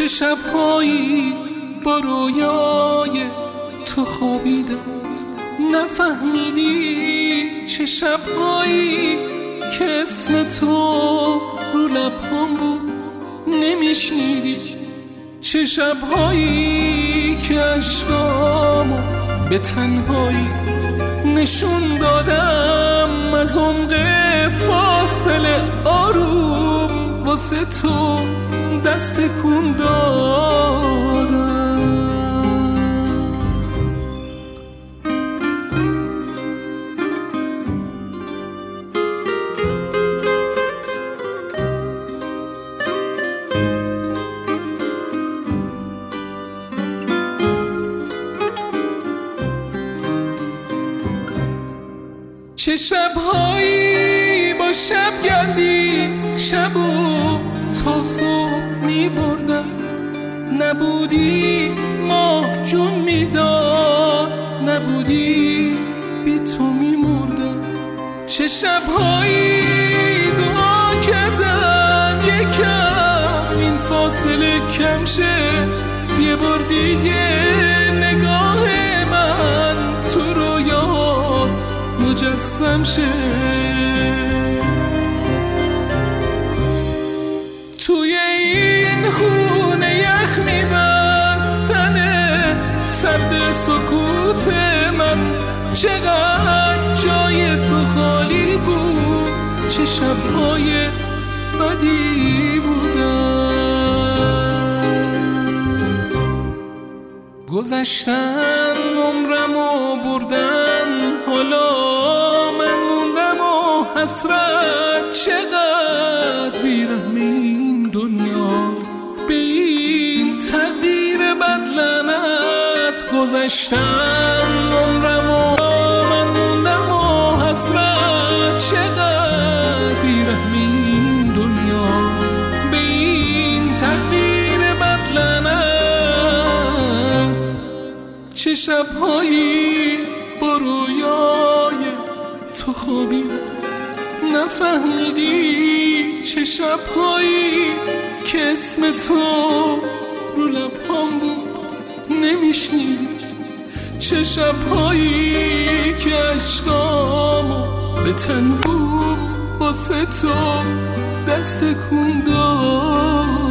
چه شبهایی با رویای تو خوابیدم، نفهمیدی چه شبهایی که اسم تو رو لبام بود نمیشنیدی، چه شبهایی که عشقامو به تنهایی نشون دادم، از عمق فاصله آروم واسه تو دست تکون دادم. چه شبهایی با شب گردی شبو تا صبح می بردم، نبودی ماه جون میداد، نبودی بی تو می مردم. چه شبهایی دعا کردم یکم این فاصله کم شه، یه بار دیگه نگاه من تو رویات مجسم شه. توی این خونه یخ میبستنه سرد سکوت من، چقدر جای تو خالی بود، چه شبهای بدی بودن. گذشتن عمرمو بردن، حالا من موندم و حسرت، چقدر بیرحمی این دنیا به این تقدیر بد لعنت. گذشتن عمرمو من موندم و حسرت، چقدر بیرحمی این دنیا به این تقدیر بد لعنت. چه شبهایی با رویای تو خوابیدم، نفهمیدی چه شبهایی که اسم تو رو لبام بود نمیشنیدی، چه شبهایی که عشقامو به تنهام واسه تو دست تکون داد.